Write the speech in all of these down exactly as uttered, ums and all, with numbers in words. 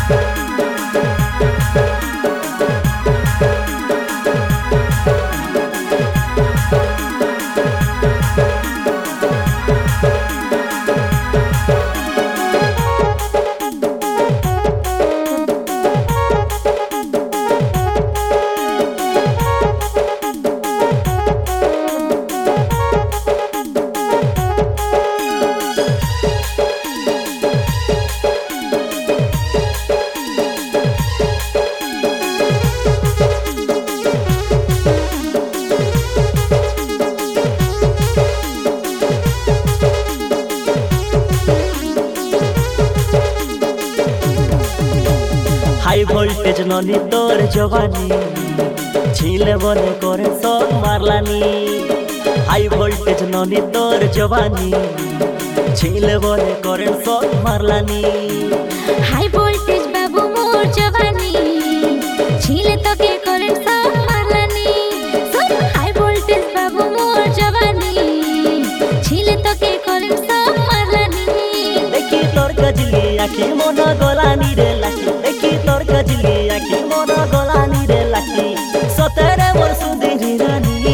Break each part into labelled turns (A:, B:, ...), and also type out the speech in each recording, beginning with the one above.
A: हाई voltage ननी तोर जवानी छीले बने करे सब मारलानी। हाई वोल्टेज ननी तोर जवानी छीले बने करे सब मारलानी।
B: हाई वोल्टेज बाबू मोर जवानी छीले तो के करे सब मारलानी। सुन हाई वोल्टेज बाबू मोर जवानी छीले तो के करे सब मारलानी।
A: देखी तोर गजली आखी मन गलानी रे लाखी। देखी तोर गजली आखी मन गलानी रे लाखी। सतेरे मोर सुंदरी रानी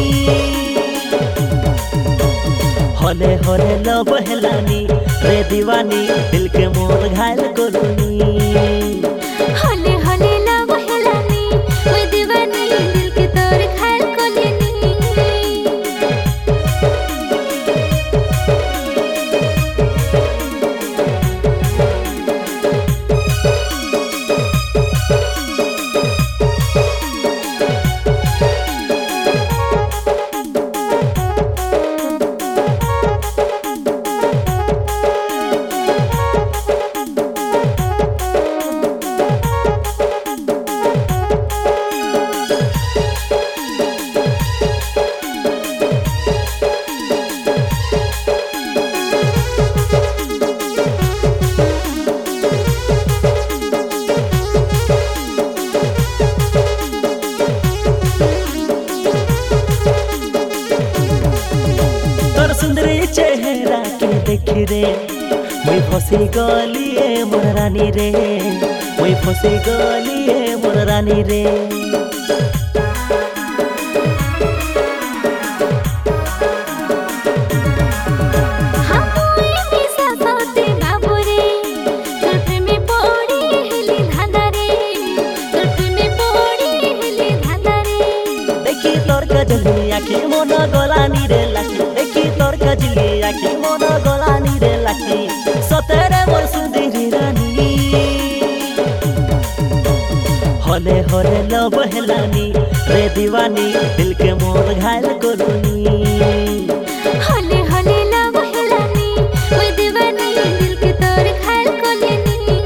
A: हले हले लब हेलानी रे दीवानी दिल के मोर घायल करूनी।
B: हले हले लब हेलानी ओए दीवानी दिल के तोर घायल करूनी।
A: सुंदरी चेहरा के देख रे मैं फंसी गलिए मोर रानी रे। मैं फंसी गलिए मोर रानी रे। देखी तोर गजली आखी मन गलानी रे लाखी। देखी तोर गजली आखी मन गलानी रे लाखी। सतेरे मोर सुंदरी रानी हले हले लब हेलानी रे दीवानी दिल के मोर घायल करूनी।
B: हले हले लब हेलानी ओए दीवानी दिल के तोर घायल करूनी।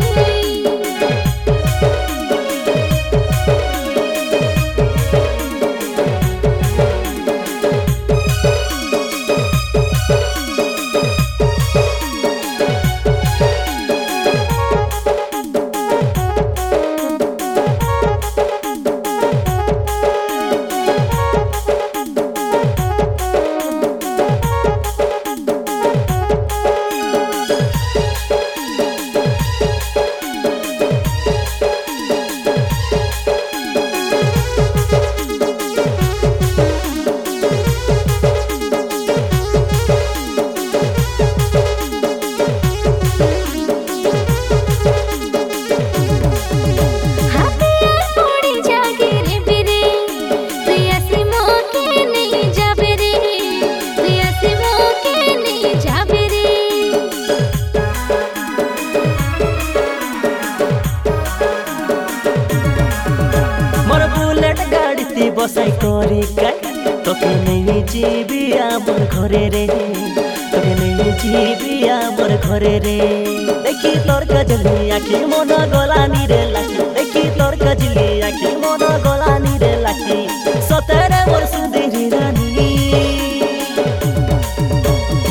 A: बसाई करे तोके नहीं जीबी आमर घरे रे। तोके नहीं जीबी आमर घरे रे। देखी तोर गजली आखी मन गलानी रे लाखी। देखी तोर गजली आखी मन गलानी रे लाखी। सतेरे मोर सुंदरी रानी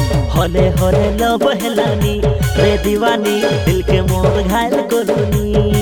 A: हले हले लब हेलानी रे दीवानी दिल के मोर घायल करूनी।